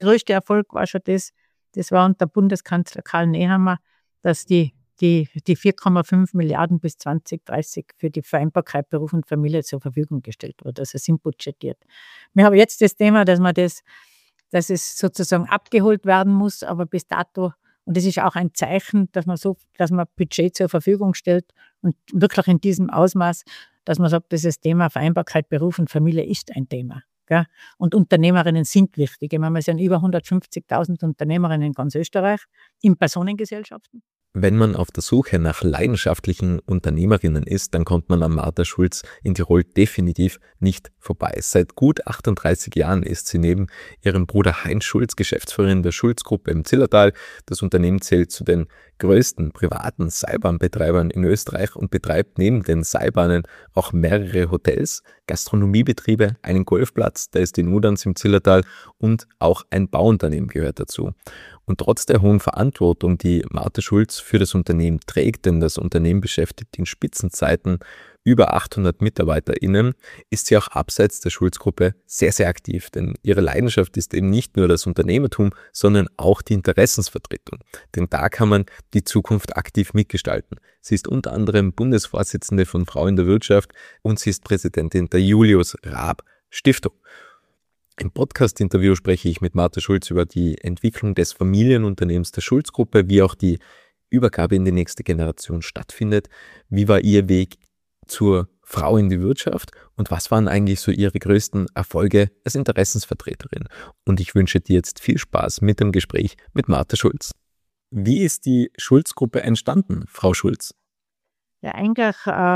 größte Erfolg war schon das war unter Bundeskanzler Karl Nehammer, dass die 4,5 Milliarden bis 2030 für die Vereinbarkeit Beruf und Familie zur Verfügung gestellt wurde. Also sind budgetiert. Wir haben jetzt das Thema, dass es sozusagen abgeholt werden muss, aber bis dato, und das ist auch ein Zeichen, dass man Budget zur Verfügung stellt und wirklich in diesem Ausmaß, dass man sagt, dieses Thema Vereinbarkeit Beruf und Familie ist ein Thema. Gell? Und Unternehmerinnen sind wichtig. Wir sind über 150.000 Unternehmerinnen in ganz Österreich in Personengesellschaften. Wenn man auf der Suche nach leidenschaftlichen Unternehmerinnen ist, dann kommt man an Martha Schulz in Tirol definitiv nicht vorbei. Seit gut 38 Jahren ist sie neben ihrem Bruder Heinz Schulz Geschäftsführerin der Schulz-Gruppe im Zillertal. Das Unternehmen zählt zu den größten privaten Seilbahnbetreibern in Österreich und betreibt neben den Seilbahnen auch mehrere Hotels, Gastronomiebetriebe, einen Golfplatz, der ist in Udans im Zillertal, und auch ein Bauunternehmen gehört dazu. Und trotz der hohen Verantwortung, die Martha Schulz für das Unternehmen trägt, denn das Unternehmen beschäftigt in Spitzenzeiten über 800 MitarbeiterInnen, ist sie auch abseits der Schulz-Gruppe sehr, sehr aktiv. Denn ihre Leidenschaft ist eben nicht nur das Unternehmertum, sondern auch die Interessensvertretung. Denn da kann man die Zukunft aktiv mitgestalten. Sie ist unter anderem Bundesvorsitzende von Frau in der Wirtschaft und sie ist Präsidentin der Julius Raab Stiftung. Im Podcast-Interview spreche ich mit Martha Schulz über die Entwicklung des Familienunternehmens der Schulz-Gruppe, wie auch die Übergabe in die nächste Generation stattfindet, wie war ihr Weg zur Frau in die Wirtschaft und was waren eigentlich so ihre größten Erfolge als Interessensvertreterin. Und ich wünsche dir jetzt viel Spaß mit dem Gespräch mit Martha Schulz. Wie ist die Schulz-Gruppe entstanden, Frau Schulz? Ja, eigentlich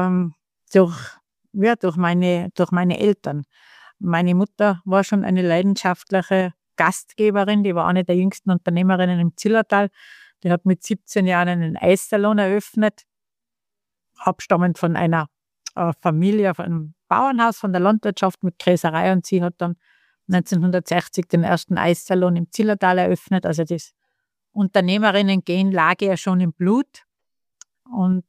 durch meine Eltern. Meine Mutter war schon eine leidenschaftliche Gastgeberin, die war eine der jüngsten Unternehmerinnen im Zillertal. Die hat mit 17 Jahren einen Eissalon eröffnet, abstammend von einer Familie, von einem Bauernhaus, von der Landwirtschaft mit Käserei, und sie hat dann 1960 den ersten Eissalon im Zillertal eröffnet. Also das Unternehmerinnen-Gen lag ja schon im Blut. Und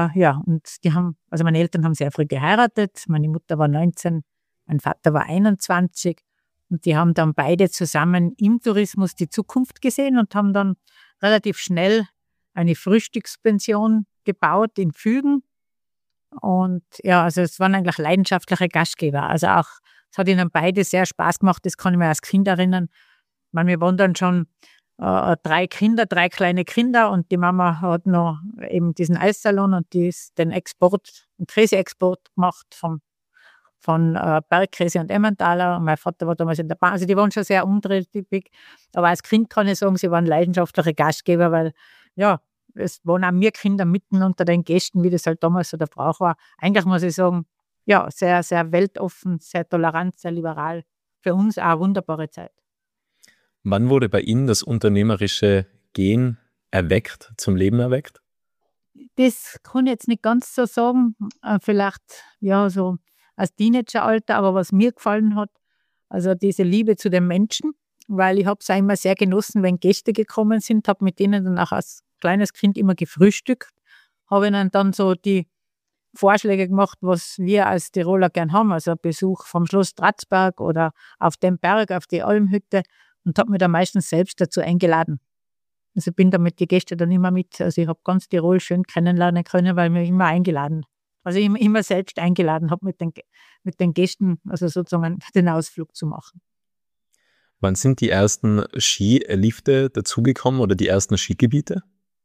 und meine Eltern haben sehr früh geheiratet. Meine Mutter war 19, mein Vater war 21, und die haben dann beide zusammen im Tourismus die Zukunft gesehen und haben dann relativ schnell eine Frühstückspension gebaut in Fügen. Und ja, also es waren eigentlich leidenschaftliche Gastgeber. Also auch, es hat ihnen beide sehr Spaß gemacht, das kann ich mir als Kind erinnern. Ich meine, wir waren dann schon 3 kleine Kinder, und die Mama hat noch eben diesen Eissalon und den Käseexport gemacht von Bergkäse und Emmentaler. Und mein Vater war damals in der Bahn. Also die waren schon sehr umtriebig. Aber als Kind kann ich sagen, sie waren leidenschaftliche Gastgeber, weil ja, es waren auch wir Kinder mitten unter den Gästen, wie das halt damals so der Brauch war. Eigentlich muss ich sagen, ja, sehr, sehr weltoffen, sehr tolerant, sehr liberal. Für uns auch eine wunderbare Zeit. Wann wurde bei Ihnen das unternehmerische Gen erweckt, zum Leben erweckt? Das kann ich jetzt nicht ganz so sagen. Vielleicht, ja, so als Teenageralter, aber was mir gefallen hat, also diese Liebe zu den Menschen, weil ich habe es auch immer sehr genossen, wenn Gäste gekommen sind, habe mit denen dann auch als kleines Kind immer gefrühstückt, habe ihnen dann so die Vorschläge gemacht, was wir als Tiroler gern haben, also Besuch vom Schloss Stratzberg oder auf dem Berg, auf die Almhütte, und habe mich dann meistens selbst dazu eingeladen. Also bin damit die Gäste dann immer mit, also ich habe ganz Tirol schön kennenlernen können, weil mir immer eingeladen, also ich immer selbst eingeladen habe, mit den Gästen, also sozusagen den Ausflug zu machen. Wann sind die ersten Skilifte dazugekommen oder die ersten Skigebiete?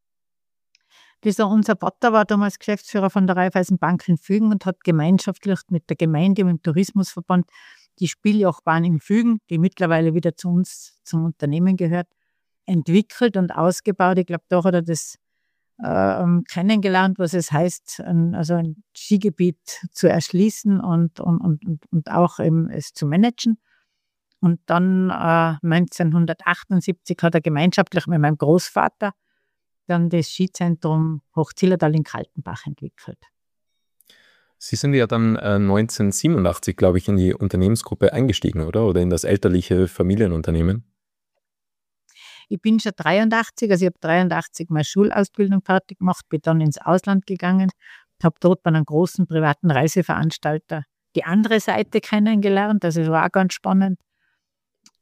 Unser Vater war damals Geschäftsführer von der Raiffeisenbank in Fügen und hat gemeinschaftlich mit der Gemeinde und dem Tourismusverband die Spieljochbahn in Fügen, die mittlerweile wieder zu uns, zum Unternehmen gehört, entwickelt und ausgebaut. Ich glaube, da hat er das kennengelernt, was es heißt, ein Skigebiet zu erschließen und auch eben es zu managen. Und dann 1978 hat er gemeinschaftlich mit meinem Großvater dann das Skizentrum Hochzillertal in Kaltenbach entwickelt. Sie sind ja dann 1987, glaube ich, in die Unternehmensgruppe eingestiegen, oder? Oder in das elterliche Familienunternehmen? Ich bin schon 83, also ich habe 83 meine Schulausbildung fertig gemacht, bin dann ins Ausland gegangen, habe dort bei einem großen privaten Reiseveranstalter die andere Seite kennengelernt, also es war auch ganz spannend.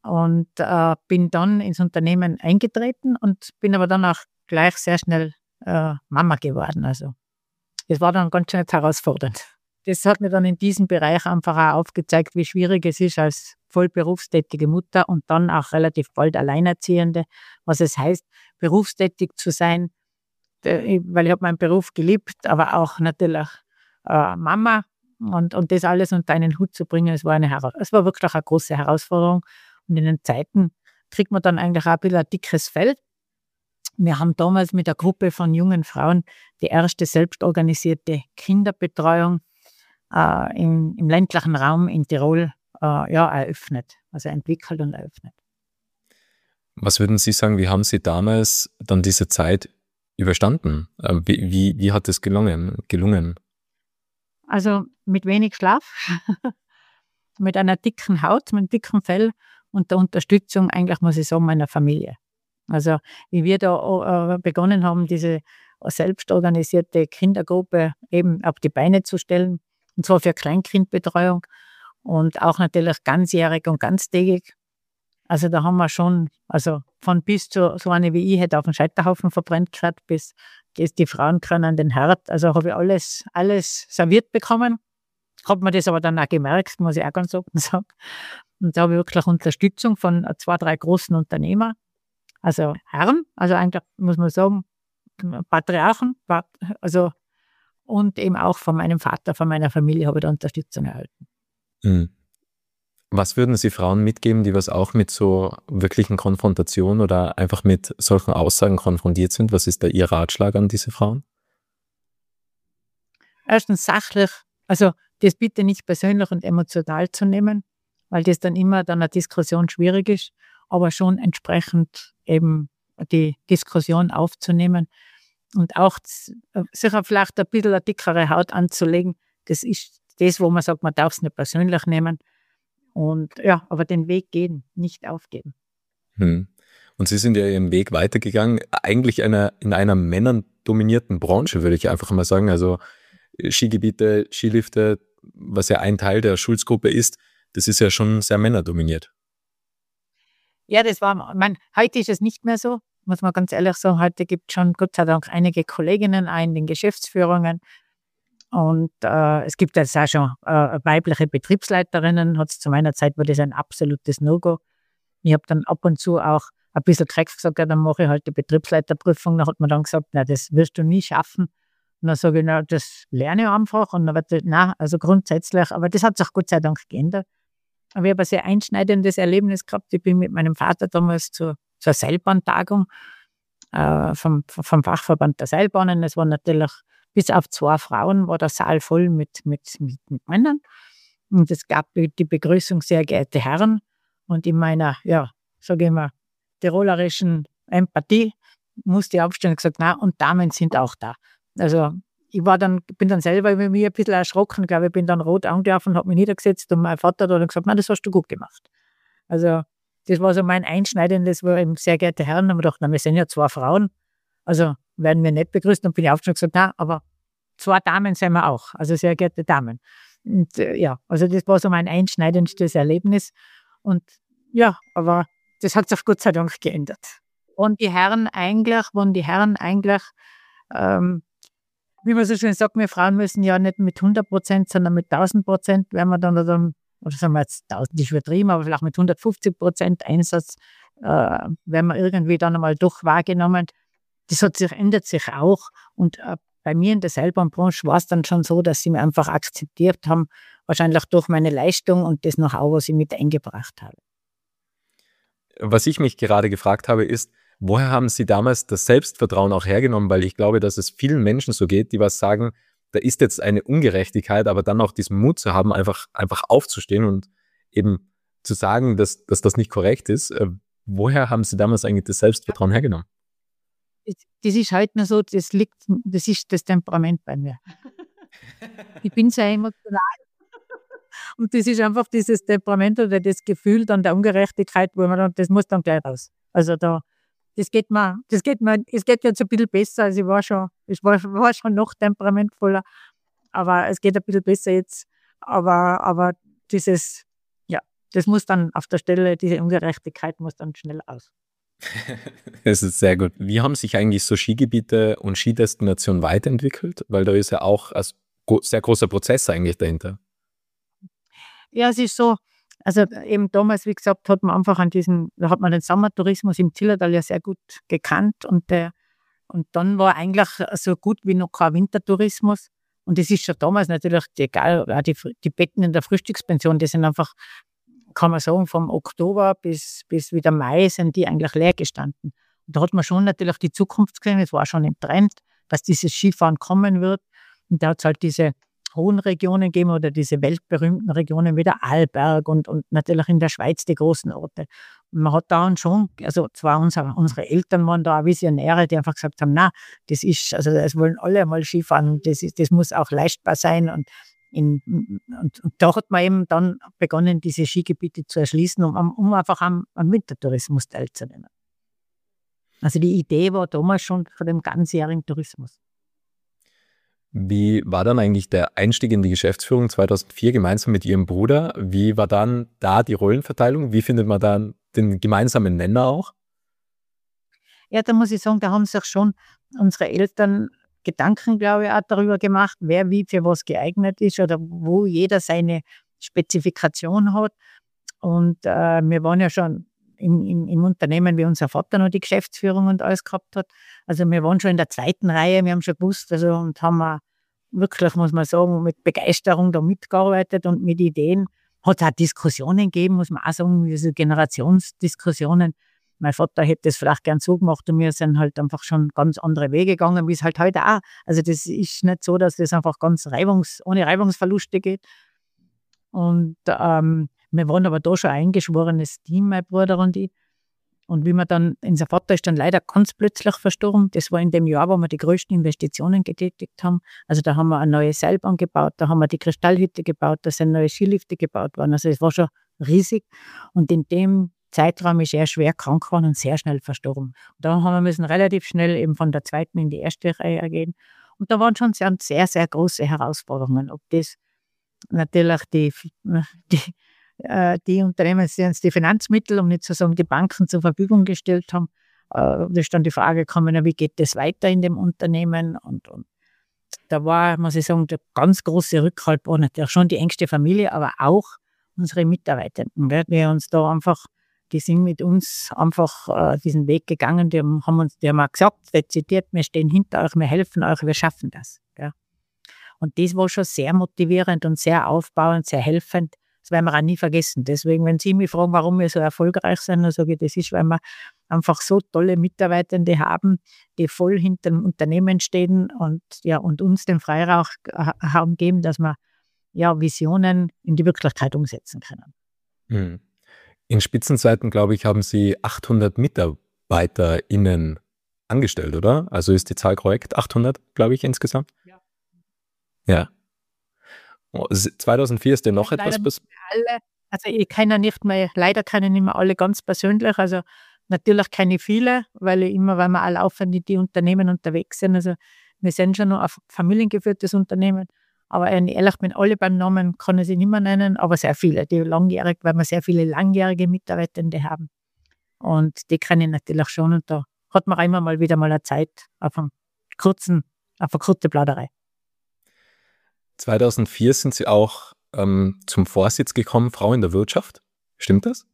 und bin dann ins Unternehmen eingetreten und bin aber dann auch gleich sehr schnell Mama geworden. Also das war dann ganz schön herausfordernd. Das hat mir dann in diesem Bereich einfach auch aufgezeigt, wie schwierig es ist als voll berufstätige Mutter und dann auch relativ bald Alleinerziehende, was es heißt, berufstätig zu sein, weil ich habe meinen Beruf geliebt, aber auch natürlich Mama und das alles unter einen Hut zu bringen, es war wirklich eine große Herausforderung. Und in den Zeiten kriegt man dann eigentlich auch ein bisschen ein dickes Fell. Wir haben damals mit einer Gruppe von jungen Frauen die erste selbstorganisierte Kinderbetreuung im ländlichen Raum in Tirol eröffnet, also entwickelt und eröffnet. Was würden Sie sagen, wie haben Sie damals dann diese Zeit überstanden? Wie hat es gelungen? Also mit wenig Schlaf, mit einer dicken Haut, mit einem dicken Fell und der Unterstützung eigentlich, muss ich sagen, meiner Familie. Also wie wir da begonnen haben, diese selbstorganisierte Kindergruppe eben auf die Beine zu stellen, und zwar für Kleinkindbetreuung und auch natürlich ganzjährig und ganztägig. Also da haben wir schon, also von bis zu so eine wie ich hätte auf den Scheiterhaufen verbrennt gehört, bis die Frauen können an den Herd. Also habe ich alles serviert bekommen. Hat mir das aber dann auch gemerkt, muss ich auch ganz offen sagen. Und da habe ich wirklich Unterstützung von 2, 3 großen Unternehmern. Also Herren, also eigentlich muss man sagen, Patriarchen, also und eben auch von meinem Vater, von meiner Familie habe ich da Unterstützung erhalten. Mhm. Was würden Sie Frauen mitgeben, die was auch mit so wirklichen Konfrontationen oder einfach mit solchen Aussagen konfrontiert sind? Was ist da Ihr Ratschlag an diese Frauen? Erstens sachlich, also das bitte nicht persönlich und emotional zu nehmen, weil das dann immer eine Diskussion schwierig ist, aber schon entsprechend eben die Diskussion aufzunehmen und auch sicher vielleicht ein bisschen eine dickere Haut anzulegen. Das ist das, wo man sagt, man darf es nicht persönlich nehmen. Und ja, aber den Weg gehen, nicht aufgeben. Und Sie sind ja Ihren Weg weitergegangen, eigentlich in einer männerndominierten Branche, würde ich einfach mal sagen. Also Skigebiete, Skilifte, was ja ein Teil der Schulz-Gruppe ist, das ist ja schon sehr männerdominiert. Ja, heute ist es nicht mehr so, muss man ganz ehrlich sagen. Heute gibt es schon, Gott sei Dank, einige Kolleginnen in den Geschäftsführungen. Und es gibt jetzt auch schon weibliche Betriebsleiterinnen. Hat's zu meiner Zeit war das ein absolutes No-Go. Ich habe dann ab und zu auch ein bisschen Dreck gesagt, ja, dann mache ich halt die Betriebsleiterprüfung. Da hat man dann gesagt, na, das wirst du nie schaffen. Und dann sage ich, na, das lerne ich einfach. Und dann wird das, na, also grundsätzlich, aber das hat sich Gott sei Dank geändert. Aber ich habe ein sehr einschneidendes Erlebnis gehabt. Ich bin mit meinem Vater damals zur Seilbahntagung vom Fachverband der Seilbahnen. Es war natürlich bis auf 2 Frauen, war der Saal voll mit Männern. Und es gab die Begrüßung, sehr geehrte Herren. Und in meiner, ja, sage ich mal, tirolerischen Empathie musste ich aufstehen und gesagt, na, und Damen sind auch da. Also ich bin dann selber über mich ein bisschen erschrocken. Ich glaube, ich bin dann rot angelaufen und habe mich niedergesetzt und mein Vater hat dann gesagt, na, das hast du gut gemacht. Also das war so mein Einschneidendes, wo eben, sehr geehrte Herren, haben wir gedacht, na, wir sind ja 2 Frauen, also werden wir nicht begrüßt. Und bin ich aufgestanden und gesagt, na, aber 2 Damen sind wir auch, also sehr geehrte Damen. Und ja, also das war so mein einschneidendstes Erlebnis. Und ja, aber das hat sich Gott sei Dank geändert. Und die Herren eigentlich, wie man so schön sagt, wir Frauen müssen ja nicht mit 100%, sondern mit 1000%, werden wir dann, oder sagen wir jetzt 1000, ist übertrieben, aber vielleicht mit 150% Einsatz, werden wir irgendwie dann einmal doch wahrgenommen. Das ändert sich auch. Und bei mir in der Seilbahnbranche war es dann schon so, dass sie mir einfach akzeptiert haben, wahrscheinlich durch meine Leistung und das Know-how, was ich mit eingebracht habe. Was ich mich gerade gefragt habe, ist, woher haben Sie damals das Selbstvertrauen auch hergenommen? Weil ich glaube, dass es vielen Menschen so geht, die was sagen, da ist jetzt eine Ungerechtigkeit, aber dann auch diesen Mut zu haben, einfach aufzustehen und eben zu sagen, dass das nicht korrekt ist. Woher haben Sie damals eigentlich das Selbstvertrauen hergenommen? Das ist halt nur so, das ist das Temperament bei mir. Ich bin sehr emotional. Und das ist einfach dieses Temperament oder das Gefühl dann der Ungerechtigkeit, wo man dann, das muss dann gleich raus. Also es geht jetzt ein bisschen besser, also ich war schon noch temperamentvoller, aber es geht ein bisschen besser jetzt, aber das muss dann auf der Stelle, diese Ungerechtigkeit muss dann schnell aus. Das ist sehr gut. Wie haben sich eigentlich so Skigebiete und Skidestinationen weiterentwickelt? Weil da ist ja auch ein sehr großer Prozess eigentlich dahinter. Ja, es ist so, also eben damals, wie gesagt, hat man einfach da hat man den Sommertourismus im Zillertal ja sehr gut gekannt und dann war eigentlich so gut wie noch kein Wintertourismus. Und das ist schon damals natürlich egal, auch die Betten in der Frühstückspension, die sind einfach, kann man sagen, vom Oktober bis wieder Mai sind die eigentlich leer gestanden. Und da hat man schon natürlich die Zukunft gesehen, es war schon im Trend, dass dieses Skifahren kommen wird. Und da hat es halt diese hohen Regionen gegeben oder diese weltberühmten Regionen wie der Arlberg und natürlich in der Schweiz die großen Orte. Und man hat da schon, also zwar unsere Eltern waren da auch Visionäre, die einfach gesagt haben, na, das wollen alle mal Skifahren, das muss auch leistbar sein und da hat man eben dann begonnen, diese Skigebiete zu erschließen, um einfach am Wintertourismus teilzunehmen. Also die Idee war damals schon von dem ganzjährigen Tourismus. Wie war dann eigentlich der Einstieg in die Geschäftsführung 2004 gemeinsam mit Ihrem Bruder? Wie war dann da die Rollenverteilung? Wie findet man dann den gemeinsamen Nenner auch? Ja, da muss ich sagen, da haben sich schon unsere Eltern Gedanken, glaube ich, auch darüber gemacht, wer wie für was geeignet ist oder wo jeder seine Spezifikation hat. Und wir waren ja schon im Unternehmen, wie unser Vater noch die Geschäftsführung und alles gehabt hat. Also wir waren schon in der zweiten Reihe, wir haben schon gewusst, und haben auch wirklich, muss man sagen, mit Begeisterung da mitgearbeitet und mit Ideen. Hat es auch Diskussionen gegeben, muss man auch sagen, diese Generationsdiskussionen. Mein Vater hätte das vielleicht gern so gemacht und wir sind halt einfach schon ganz andere Wege gegangen, wie es halt heute auch. Also das ist nicht so, dass das einfach ganz ohne Reibungsverluste geht. Und wir waren aber da schon ein eingeschworenes Team, mein Bruder und ich. Und wie wir dann, unser Vater ist dann leider ganz plötzlich verstorben. Das war in dem Jahr, wo wir die größten Investitionen getätigt haben. Also da haben wir eine neue Seilbahn gebaut, da haben wir die Kristallhütte gebaut, da sind neue Skilifte gebaut worden. Also es war schon riesig. Und in dem Zeitraum ist er schwer krank geworden und sehr schnell verstorben. Und da haben wir müssen relativ schnell eben von der zweiten in die erste Reihe gehen. Und da waren schon sehr, sehr große Herausforderungen. Ob das natürlich die Unternehmen, die uns die Finanzmittel, um nicht zu sagen die Banken zur Verfügung gestellt haben. Da ist dann die Frage gekommen, wie geht das weiter in dem Unternehmen? Und da war, muss ich sagen, der ganz große Rückhalt war natürlich schon die engste Familie, aber auch unsere Mitarbeitenden, die uns da einfach, die sind mit uns einfach diesen Weg gegangen, die haben auch gesagt, dezidiert, wir stehen hinter euch, wir helfen euch, wir schaffen das. Ja. Und das war schon sehr motivierend und sehr aufbauend, sehr helfend. Das werden wir auch nie vergessen. Deswegen, wenn Sie mich fragen, warum wir so erfolgreich sind, dann sage ich, das ist, weil wir einfach so tolle Mitarbeitende haben, die voll hinter dem Unternehmen stehen und uns den Freiraum geben, dass wir Visionen in die Wirklichkeit umsetzen können. In Spitzenzeiten, glaube ich, haben Sie 800 MitarbeiterInnen angestellt, oder? Also ist die Zahl korrekt? 800, glaube ich, insgesamt? Ja. 2004 ist ja noch etwas passiert. Also ich kenne leider keine nicht mehr alle ganz persönlich. Also natürlich kenne ich viele, weil wir auch laufend in die Unternehmen unterwegs sind. Also wir sind schon noch ein familiengeführtes Unternehmen. Aber ehrlich bin, alle beim Namen kann ich sie nicht mehr nennen, aber sehr viele, weil wir sehr viele langjährige Mitarbeitende haben. Und die kenne ich natürlich schon. Und da hat man auch immer mal wieder eine Zeit auf eine kurze Plauderei. 2004 sind Sie auch zum Vorsitz gekommen, Frau in der Wirtschaft. Stimmt das?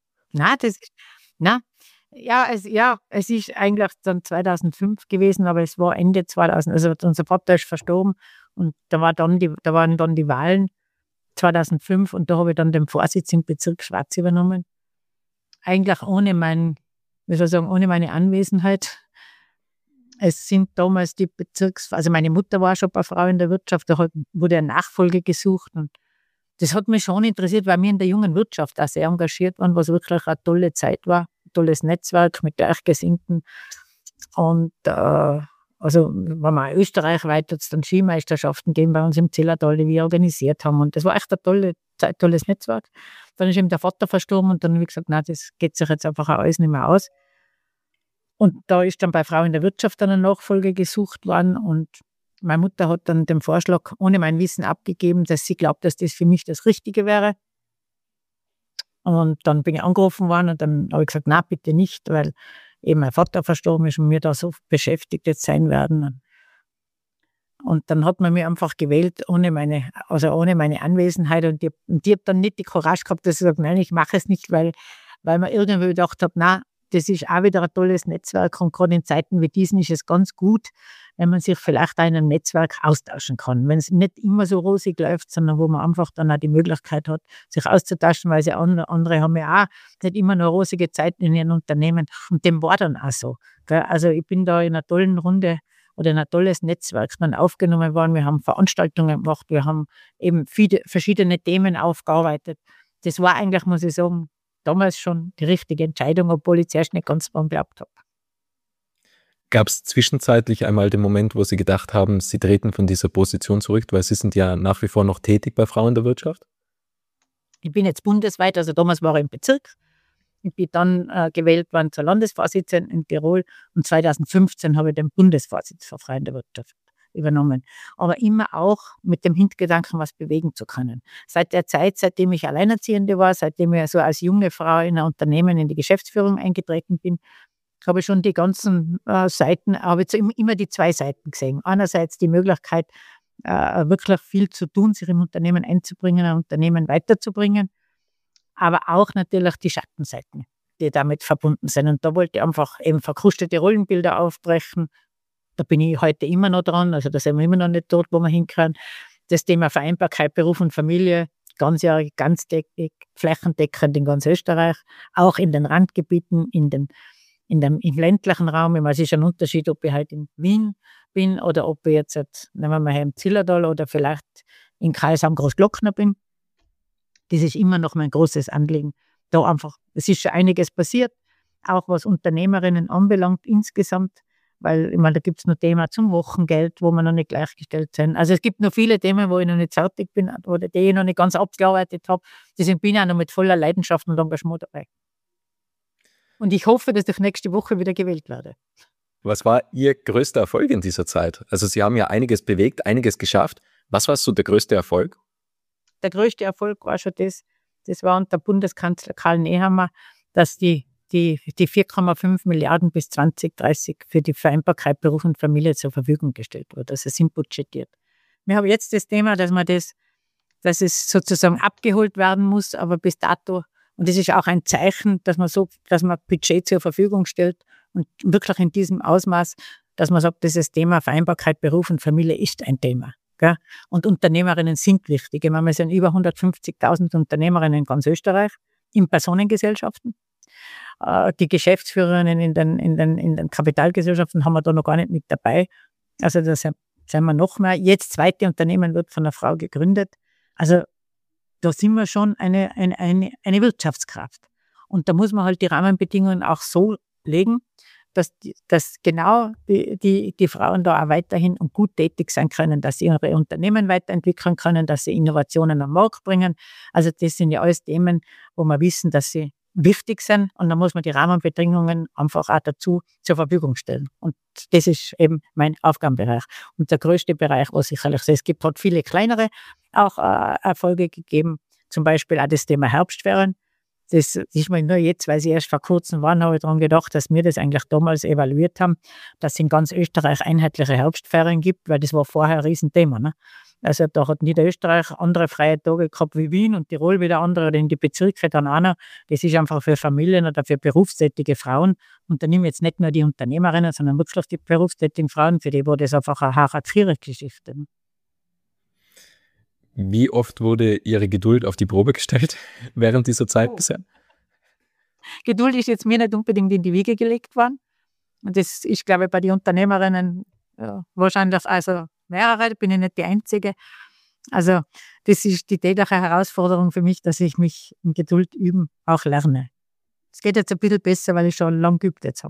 Es ist eigentlich dann 2005 gewesen, aber es war Ende 2000. Also unser Vater ist verstorben und da waren dann die Wahlen 2005 und da habe ich dann den Vorsitz im Bezirk Schwarz übernommen. Eigentlich ohne meine Anwesenheit. Es sind damals also meine Mutter war schon eine Frau in der Wirtschaft, da wurde eine Nachfolge gesucht und das hat mich schon interessiert, weil wir in der jungen Wirtschaft auch sehr engagiert waren, was wirklich eine tolle Zeit war, ein tolles Netzwerk mit Gleichgesinnten. Und also wenn man österreichweit hat es dann Skimeisterschaften gegeben bei uns im Zillertal, die wir organisiert haben und das war echt ein tolles Netzwerk. Dann ist eben der Vater verstorben und dann habe ich gesagt, nein, das geht sich jetzt einfach alles nicht mehr aus. Und da ist dann bei Frau in der Wirtschaft eine Nachfolge gesucht worden und meine Mutter hat dann den Vorschlag ohne mein Wissen abgegeben, dass sie glaubt, dass das für mich das Richtige wäre. Und dann bin ich angerufen worden und dann habe ich gesagt, na bitte nicht, weil eben mein Vater verstorben ist und wir da so beschäftigt jetzt sein werden. Und dann hat man mich einfach gewählt, ohne meine Anwesenheit. Und ich habe dann nicht die Courage gehabt, dass ich sage, nein, ich mache es nicht, weil man irgendwie gedacht hat, na, das ist auch wieder ein tolles Netzwerk. Und gerade in Zeiten wie diesen ist es ganz gut, wenn man sich vielleicht auch in einem Netzwerk austauschen kann. Wenn es nicht immer so rosig läuft, sondern wo man einfach dann auch die Möglichkeit hat, sich auszutauschen, weil andere haben ja auch nicht immer nur rosige Zeiten in ihren Unternehmen. Und dem war dann auch so. Gell? Also ich bin da in einer tollen Runde oder in ein tolles Netzwerk dann aufgenommen worden. Wir haben Veranstaltungen gemacht, wir haben eben viele verschiedene Themen aufgearbeitet. Das war eigentlich, muss ich sagen, damals schon die richtige Entscheidung, obwohl ich zuerst nicht ganz dran geglaubt habe. Gab es zwischenzeitlich einmal den Moment, wo Sie gedacht haben, Sie treten von dieser Position zurück, weil Sie sind ja nach wie vor noch tätig bei Frauen der Wirtschaft? Ich bin jetzt bundesweit, also damals war ich im Bezirk. Ich bin dann gewählt worden zur Landesvorsitzenden in Tirol und 2015 habe ich den Bundesvorsitz für Frauen der Wirtschaft übernommen. Aber immer auch mit dem Hintergedanken, was bewegen zu können. Seit der Zeit, seitdem ich Alleinerziehende war, seitdem ich so als junge Frau in ein Unternehmen in die Geschäftsführung eingetreten bin, habe ich schon die ganzen Seiten, habe ich immer die zwei Seiten gesehen. Einerseits die Möglichkeit, wirklich viel zu tun, sich im Unternehmen einzubringen, ein Unternehmen weiterzubringen, aber auch natürlich die Schattenseiten, die damit verbunden sind. Und da wollte ich einfach eben verkrustete Rollenbilder aufbrechen. Da bin ich heute immer noch dran, also da sind wir immer noch nicht dort, wo wir hinkommen. Das Thema Vereinbarkeit, Beruf und Familie, ganzjährig, ganztägig, flächendeckend in ganz Österreich, auch in den Randgebieten, im ländlichen Raum. Es ist ein Unterschied, ob ich halt in Wien bin oder ob ich jetzt, nehmen wir mal hier im Zillertal oder vielleicht in Kreisheim Großglockner bin. Das ist immer noch mein großes Anliegen. Da einfach, es ist schon einiges passiert, auch was Unternehmerinnen anbelangt insgesamt, weil ich meine, da gibt es noch Themen zum Wochengeld, wo wir noch nicht gleichgestellt sind. Also es gibt noch viele Themen, wo ich noch nicht fertig bin oder die ich noch nicht ganz abgearbeitet habe. Deswegen bin ich auch noch mit voller Leidenschaft und Engagement dabei. Und ich hoffe, dass ich nächste Woche wieder gewählt werde. Was war Ihr größter Erfolg in dieser Zeit? Also Sie haben ja einiges bewegt, einiges geschafft. Was war so der größte Erfolg? Der größte Erfolg war schon das war unter Bundeskanzler Karl Nehammer, dass die 4,5 Milliarden bis 2030 für die Vereinbarkeit Beruf und Familie zur Verfügung gestellt wurde. Also sind budgetiert. Wir haben jetzt das Thema, dass es sozusagen abgeholt werden muss, aber bis dato, und das ist auch ein Zeichen, dass man Budget zur Verfügung stellt und wirklich in diesem Ausmaß, dass man sagt, dieses Thema Vereinbarkeit Beruf und Familie ist ein Thema. Gell? Und Unternehmerinnen sind wichtig. Ich meine, wir sind über 150.000 Unternehmerinnen in ganz Österreich, in Personengesellschaften. Die Geschäftsführerinnen in den Kapitalgesellschaften haben wir da noch gar nicht mit dabei. Also da sind wir noch mehr. Jetzt zweite Unternehmen wird von einer Frau gegründet. Also da sind wir schon eine Wirtschaftskraft. Und da muss man halt die Rahmenbedingungen auch so legen, dass genau die Frauen da auch weiterhin und gut tätig sein können, dass sie ihre Unternehmen weiterentwickeln können, dass sie Innovationen am Markt bringen. Also das sind ja alles Themen, wo wir wissen, dass sie wichtig sind und da muss man die Rahmenbedingungen einfach auch dazu zur Verfügung stellen. Und das ist eben mein Aufgabenbereich. Und der größte Bereich, was sicherlich es gibt, hat viele kleinere auch Erfolge gegeben, zum Beispiel auch das Thema Herbstferien. Das ist mir nur jetzt, weil sie erst vor kurzem waren, habe ich daran gedacht, dass wir das eigentlich damals evaluiert haben, dass es in ganz Österreich einheitliche Herbstferien gibt, weil das war vorher ein Riesenthema. Ne? Also da hat Niederösterreich andere freie Tage gehabt wie Wien und Tirol wieder andere oder in die Bezirke dann auch noch. Das ist einfach für Familien oder für berufstätige Frauen. Und da nehme ich jetzt nicht nur die Unternehmerinnen, sondern wirklich die berufstätigen Frauen, für die war das einfach eine Hartz-IV-Geschichte. Ne? Wie oft wurde Ihre Geduld auf die Probe gestellt während dieser Zeit bisher? Geduld ist jetzt mir nicht unbedingt in die Wiege gelegt worden. Und das ist, glaube ich, bei den Unternehmerinnen wahrscheinlich also mehrere, da bin ich nicht die Einzige. Also das ist die tägliche Herausforderung für mich, dass ich mich in Geduld üben auch lerne. Es geht jetzt ein bisschen besser, weil ich schon lange geübt jetzt habe.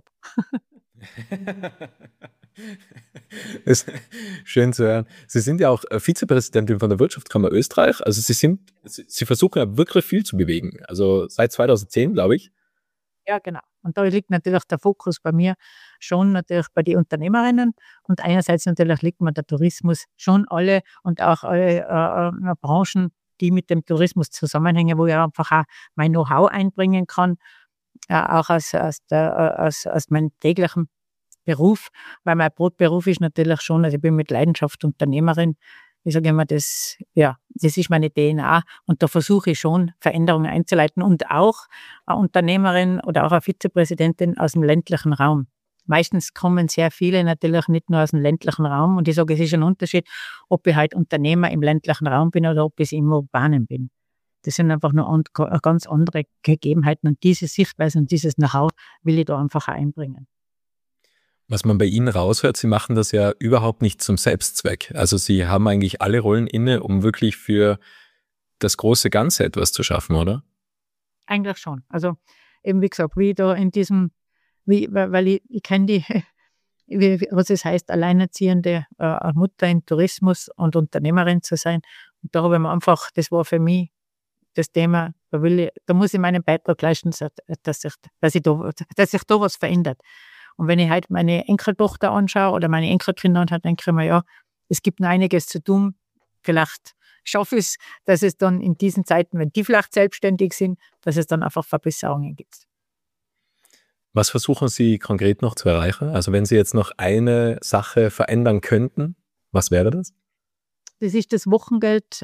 Das ist schön zu hören. Sie sind ja auch Vizepräsidentin von der Wirtschaftskammer Österreich. Also Sie versuchen ja wirklich viel zu bewegen. Also seit 2010, glaube ich. Ja, genau. Und da liegt natürlich der Fokus bei mir schon natürlich bei den Unternehmerinnen. Und einerseits natürlich liegt mir der Tourismus schon alle und auch alle Branchen die mit dem Tourismus zusammenhängen, wo ich einfach auch mein Know-how einbringen kann, auch aus meinem täglichen Beruf, weil mein Brotberuf ist natürlich schon, also ich bin mit Leidenschaft Unternehmerin. Ich sage immer, das ist meine DNA und da versuche ich schon, Veränderungen einzuleiten und auch eine Unternehmerin oder auch eine Vizepräsidentin aus dem ländlichen Raum. Meistens kommen sehr viele natürlich nicht nur aus dem ländlichen Raum und ich sage, es ist ein Unterschied, ob ich halt Unternehmer im ländlichen Raum bin oder ob ich im Urbanen bin. Das sind einfach nur ganz andere Gegebenheiten und diese Sichtweise und dieses Know-how will ich da einfach auch einbringen. Was man bei Ihnen raushört, Sie machen das ja überhaupt nicht zum Selbstzweck. Also Sie haben eigentlich alle Rollen inne, um wirklich für das große Ganze etwas zu schaffen, oder? Eigentlich schon. Also eben wie gesagt, wie da in diesem, weil ich kenne was es heißt, alleinerziehende Mutter in Tourismus und Unternehmerin zu sein. Und da habe ich mir einfach, das war für mich das Thema, da muss ich meinen Beitrag leisten, dass sich da was verändert. Und wenn ich halt meine Enkeltochter anschaue oder meine Enkelkinder anschaue, denke ich mir, ja, es gibt noch einiges zu tun. Vielleicht schaffe ich es, dass es dann in diesen Zeiten, wenn die vielleicht selbstständig sind, dass es dann einfach Verbesserungen gibt. Was versuchen Sie konkret noch zu erreichen? Also wenn Sie jetzt noch eine Sache verändern könnten, was wäre das? Das ist das Wochengeld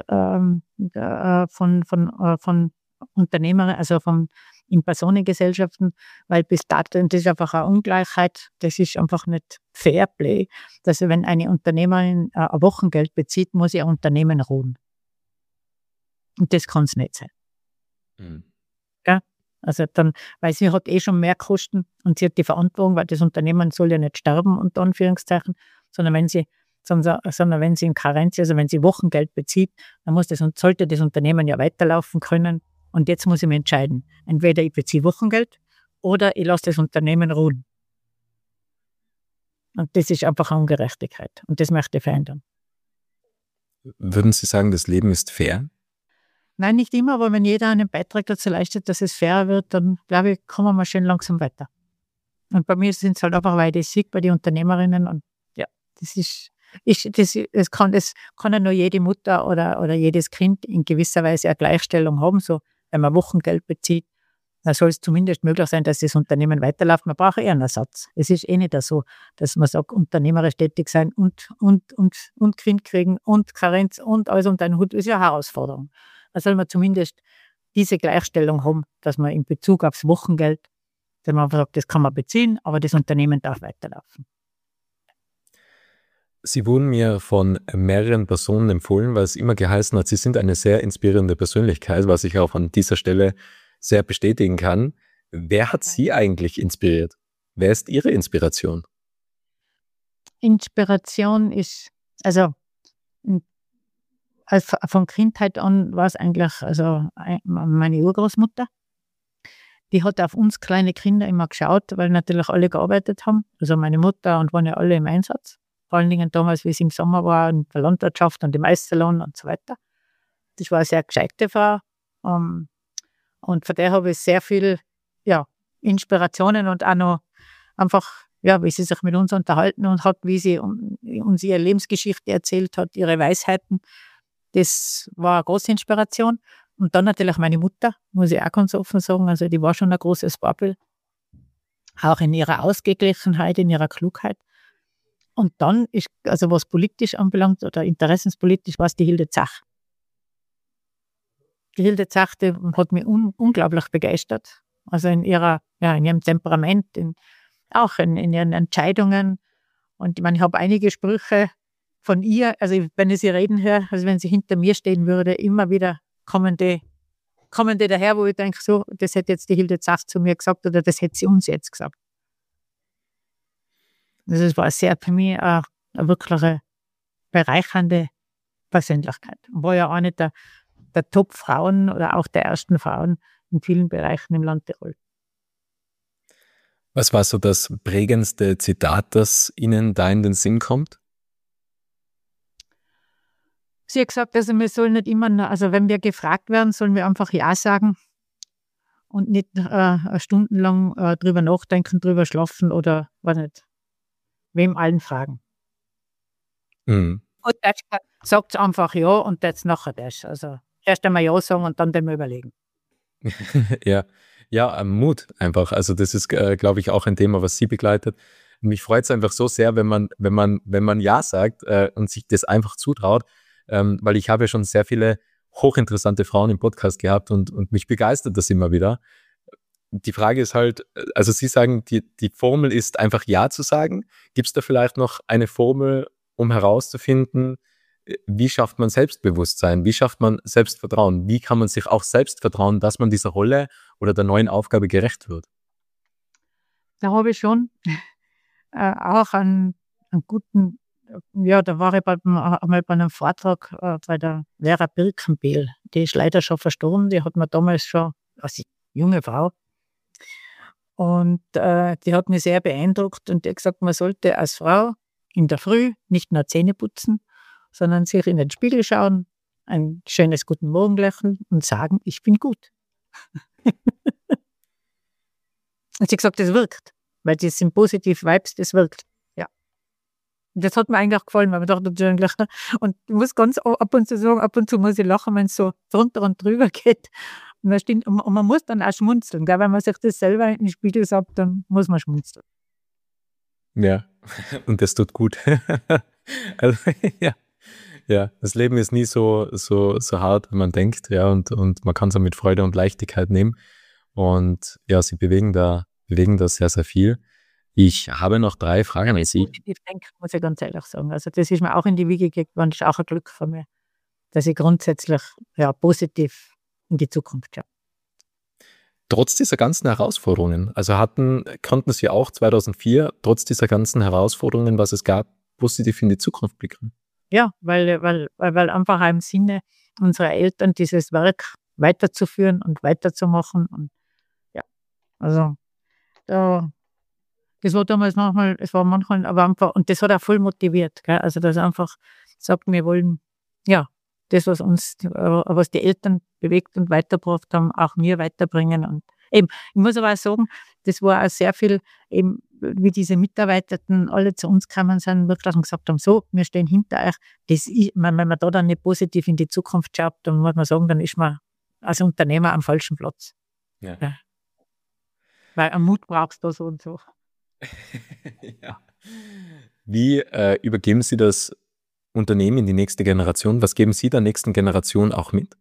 von Unternehmern, also in Personengesellschaften, weil bis dato, das ist einfach eine Ungleichheit, das ist einfach nicht Fairplay, dass wenn eine Unternehmerin ein Wochengeld bezieht, muss ihr Unternehmen ruhen. Und das kann es nicht sein. Mhm. Ja? Also dann, weil sie hat schon mehr Kosten und sie hat die Verantwortung, weil das Unternehmen soll ja nicht sterben, unter Anführungszeichen, sondern wenn sie in Karenz, also wenn sie Wochengeld bezieht, dann sollte das Unternehmen ja weiterlaufen können. Und jetzt muss ich mich entscheiden. Entweder ich beziehe Wochengeld oder ich lasse das Unternehmen ruhen. Und das ist einfach eine Ungerechtigkeit. Und das möchte ich verändern. Würden Sie sagen, das Leben ist fair? Nein, nicht immer, aber wenn jeder einen Beitrag dazu leistet, dass es fairer wird, dann glaube ich, kommen wir schön langsam weiter. Und bei mir sind es halt einfach, weil ich das sehe bei den Unternehmerinnen und ja, das kann ja nur jede Mutter oder jedes Kind in gewisser Weise eine Gleichstellung haben. So, wenn man Wochengeld bezieht, dann soll es zumindest möglich sein, dass das Unternehmen weiterläuft. Man braucht eher einen Ersatz. Es ist eh nicht so, dass man sagt, unternehmerisch tätig sein und Kind kriegen und Karenz und alles unter einen Hut. Das ist ja eine Herausforderung. Da soll man zumindest diese Gleichstellung haben, dass man in Bezug aufs Wochengeld, dass man sagt, das kann man beziehen, aber das Unternehmen darf weiterlaufen. Sie wurden mir von mehreren Personen empfohlen, weil es immer geheißen hat, Sie sind eine sehr inspirierende Persönlichkeit, was ich auch an dieser Stelle sehr bestätigen kann. Wer hat Sie eigentlich inspiriert? Wer ist Ihre Inspiration? Inspiration ist, also von Kindheit an war es eigentlich meine Urgroßmutter. Die hat auf uns kleine Kinder immer geschaut, weil natürlich alle gearbeitet haben. Also meine Mutter und waren ja alle im Einsatz. Vor allen Dingen damals, wie es im Sommer war, in der Landwirtschaft und im Eissalon und so weiter. Das war eine sehr gescheite Frau. Und von der habe ich sehr viel Inspirationen und auch noch einfach, wie sie sich mit uns unterhalten und hat, wie sie uns ihre Lebensgeschichte erzählt hat, ihre Weisheiten. Das war eine große Inspiration. Und dann natürlich meine Mutter, muss ich auch ganz offen sagen, also die war schon ein großes Vorbild. Auch in ihrer Ausgeglichenheit, in ihrer Klugheit. Und dann ist, also was politisch anbelangt oder interessenspolitisch, war es die Hilde Zach. Die Hilde Zach, die hat mich unglaublich begeistert. Also in ihrem Temperament, auch in ihren Entscheidungen. Und ich meine, ich habe einige Sprüche von ihr, also wenn ich sie reden höre, also wenn sie hinter mir stehen würde, immer wieder kommen die daher, wo ich denke, so, das hätte jetzt die Hilde Zach zu mir gesagt oder das hätte sie uns jetzt gesagt. Das war sehr für mich eine wirklich bereichernde Persönlichkeit. War ja eine der Top-Frauen oder auch der ersten Frauen in vielen Bereichen im Land Tirol. Was war so das prägendste Zitat, das Ihnen da in den Sinn kommt? Sie hat gesagt, also wir sollen nicht immer, also wenn wir gefragt werden, sollen wir einfach Ja sagen und nicht stundenlang drüber nachdenken, drüber schlafen oder was nicht. Wem allen fragen. Mhm. Und das sagt einfach ja und jetzt nachher das. Also erst einmal Ja sagen und dann mal überlegen. Ja, Mut einfach. Also das ist, glaube ich, auch ein Thema, was Sie begleitet. Mich freut es einfach so sehr, wenn man Ja sagt und sich das einfach zutraut, weil ich habe ja schon sehr viele hochinteressante Frauen im Podcast gehabt und mich begeistert das immer wieder. Die Frage ist halt, also Sie sagen, die Formel ist einfach Ja zu sagen. Gibt es da vielleicht noch eine Formel, um herauszufinden, wie schafft man Selbstbewusstsein? Wie schafft man Selbstvertrauen? Wie kann man sich auch selbst vertrauen, dass man dieser Rolle oder der neuen Aufgabe gerecht wird? Da habe ich schon auch einen guten, ja, da war ich einmal bei einem Vortrag bei der Vera Birkenbehl. Die ist leider schon verstorben, die hat mir damals schon, als junge Frau, und die hat mich sehr beeindruckt und die hat gesagt, man sollte als Frau in der Früh nicht nur Zähne putzen, sondern sich in den Spiegel schauen, ein schönes Guten Morgen lächeln und sagen, ich bin gut. Und sie hat gesagt, das wirkt, weil das sind positive Vibes, das wirkt. Ja. Und das hat mir eigentlich auch gefallen, weil man dachte, eigentlich, und ich muss ganz ab und zu sagen, ab und zu muss ich lachen, wenn es so drunter und drüber geht. Und man muss dann auch schmunzeln. Gell? Wenn man sich das selber in den Spiegel sagt, dann muss man schmunzeln. Ja, und das tut gut. Also, ja, das Leben ist nie so hart, wie man denkt, ja, und man kann es auch mit Freude und Leichtigkeit nehmen. Und ja, Sie bewegen da sehr, sehr viel. Ich habe noch 3 Fragen an Sie. Positiv denken, muss ich ganz ehrlich sagen. Also das ist mir auch in die Wiege gelegt worden, das ist auch ein Glück von mir, dass ich grundsätzlich positiv in die Zukunft schaue. Trotz dieser ganzen Herausforderungen, also konnten Sie auch 2004, trotz dieser ganzen Herausforderungen, was es gab, positiv in die Zukunft blicken? Ja, weil einfach auch im Sinne unserer Eltern dieses Werk weiterzuführen und weiterzumachen. Und ja, also das war damals manchmal, es war manchmal aber einfach, und das hat auch voll motiviert. Gell? Also das einfach sagt, wir wollen, ja, das, was die Eltern bewegt und weitergebracht haben, auch mir weiterbringen. Und eben, ich muss aber auch sagen, das war auch sehr viel, eben, wie diese Mitarbeitenden alle zu uns gekommen sind, wirklich und gesagt haben, so, wir stehen hinter euch. Wenn man da dann nicht positiv in die Zukunft schaut, dann muss man sagen, dann ist man als Unternehmer am falschen Platz. Ja. Ja. Weil einen Mut brauchst du so und so. Ja. Wie übergeben Sie das Unternehmen in die nächste Generation? Was geben Sie der nächsten Generation auch mit?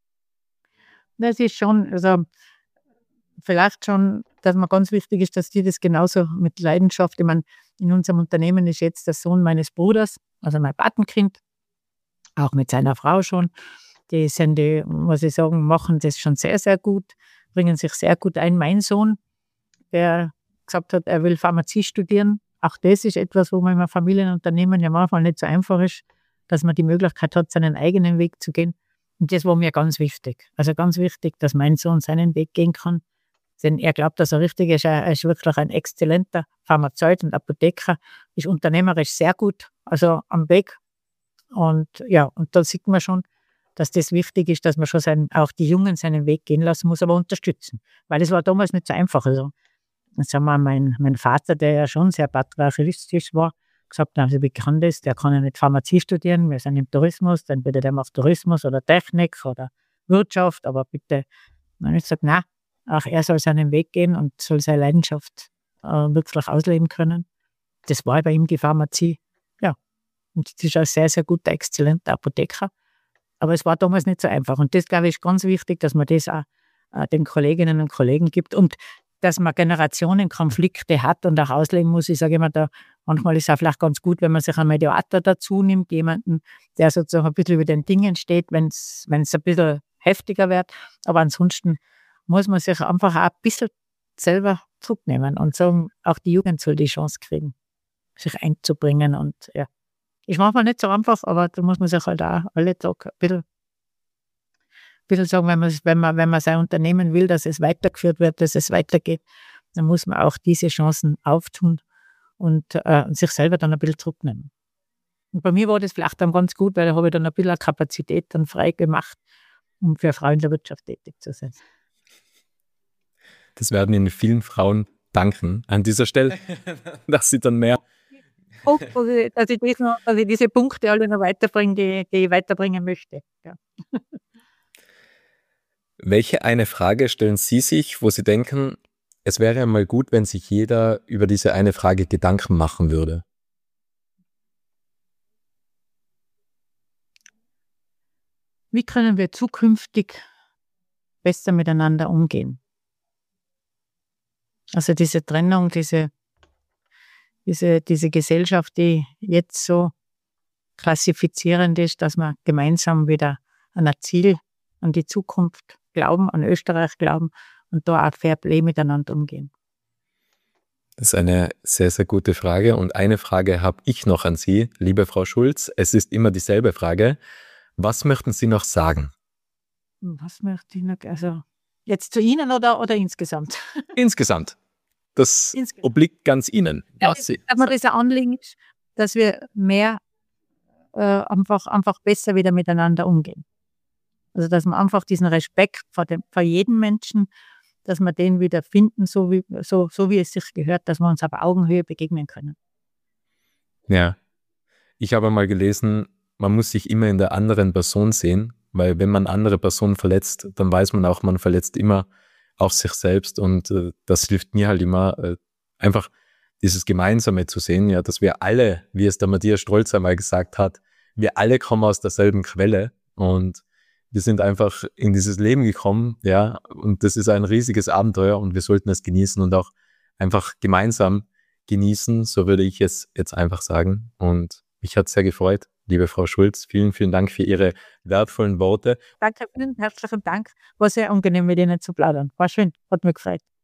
Das ist schon, also vielleicht schon, dass mir ganz wichtig ist, dass die das genauso mit Leidenschaft, ich meine, in unserem Unternehmen ist jetzt der Sohn meines Bruders, also mein Patenkind, auch mit seiner Frau schon. Die, muss ich sagen, machen das schon sehr, sehr gut, bringen sich sehr gut ein. Mein Sohn, der gesagt hat, er will Pharmazie studieren, auch das ist etwas, wo man im Familienunternehmen ja manchmal nicht so einfach ist, dass man die Möglichkeit hat, seinen eigenen Weg zu gehen. Und das war mir ganz wichtig. Also ganz wichtig, dass mein Sohn seinen Weg gehen kann. Denn er glaubt, dass er richtig ist. Er ist wirklich ein exzellenter Pharmazeut und Apotheker, ist unternehmerisch sehr gut, also am Weg. Und ja, und da sieht man schon, dass das wichtig ist, dass man schon auch die Jungen seinen Weg gehen lassen muss, aber unterstützen. Weil es war damals nicht so einfach. Also, sagen wir, mein Vater, der ja schon sehr patriarchalistisch war, gesagt hat, also wie kann das, der kann ja nicht Pharmazie studieren, wir sind im Tourismus, dann bitte der macht Tourismus oder Technik oder Wirtschaft, aber bitte. Und dann habe ich gesagt, nein, auch er soll seinen Weg gehen und soll seine Leidenschaft wirklich ausleben können. Das war bei ihm die Pharmazie. Ja, und das ist ein sehr, sehr guter, exzellenter Apotheker. Aber es war damals nicht so einfach. Und das, glaube ich, ist ganz wichtig, dass man das auch den Kolleginnen und Kollegen gibt und dass man Generationenkonflikte hat und auch auslegen muss. Ich sage immer, manchmal ist es auch vielleicht ganz gut, wenn man sich einen Mediator dazu nimmt, jemanden, der sozusagen ein bisschen über den Dingen steht, wenn es ein bisschen heftiger wird. Aber ansonsten muss man sich einfach auch ein bisschen selber zurücknehmen und sagen, auch die Jugend soll die Chance kriegen, sich einzubringen. Und ja, ist manchmal nicht so einfach, aber da muss man sich halt auch alle Tage ein bisschen sagen, wenn man sein Unternehmen will, dass es weitergeführt wird, dass es weitergeht, dann muss man auch diese Chancen auftun und sich selber dann ein bisschen zurücknehmen. Und bei mir war das vielleicht dann ganz gut, weil da habe ich dann ein bisschen Kapazität dann frei gemacht, um für Frauen in der Wirtschaft tätig zu sein. Das werden Ihnen vielen Frauen danken an dieser Stelle, dass Sie dann mehr... Dass ich diese Punkte alle noch weiterbringe, die ich weiterbringen möchte. Ja. Welche eine Frage stellen Sie sich, wo Sie denken, es wäre mal gut, wenn sich jeder über diese eine Frage Gedanken machen würde? Wie können wir zukünftig besser miteinander umgehen? Also diese Trennung, diese Gesellschaft, die jetzt so klassifizierend ist, dass wir gemeinsam wieder an ein Ziel, an die Zukunft glauben, an Österreich glauben und da auch fair play miteinander umgehen. Das ist eine sehr, sehr gute Frage. Und eine Frage habe ich noch an Sie, liebe Frau Schulz. Es ist immer dieselbe Frage. Was möchten Sie noch sagen? Was möchte ich noch? Also jetzt zu Ihnen oder insgesamt? Insgesamt. Das obliegt ganz Ihnen. Ja, dass mir das ein Anliegen ist, dass wir mehr einfach besser wieder miteinander umgehen. Also dass wir einfach diesen Respekt vor jedem Menschen, dass wir den wieder finden, so wie es sich gehört, dass wir uns auf Augenhöhe begegnen können. Ja, ich habe mal gelesen, man muss sich immer in der anderen Person sehen, weil wenn man andere Personen verletzt, dann weiß man auch, man verletzt immer auch sich selbst und das hilft mir halt immer, einfach dieses Gemeinsame zu sehen, ja, dass wir alle, wie es der Matthias Strolz einmal gesagt hat, wir alle kommen aus derselben Quelle und wir sind einfach in dieses Leben gekommen, ja, und das ist ein riesiges Abenteuer und wir sollten es genießen und auch einfach gemeinsam genießen, so würde ich es jetzt einfach sagen. Und mich hat es sehr gefreut, liebe Frau Schulz. Vielen, vielen Dank für Ihre wertvollen Worte. Danke, vielen herzlichen Dank. War sehr angenehm, mit Ihnen zu plaudern. War schön, hat mich gefreut.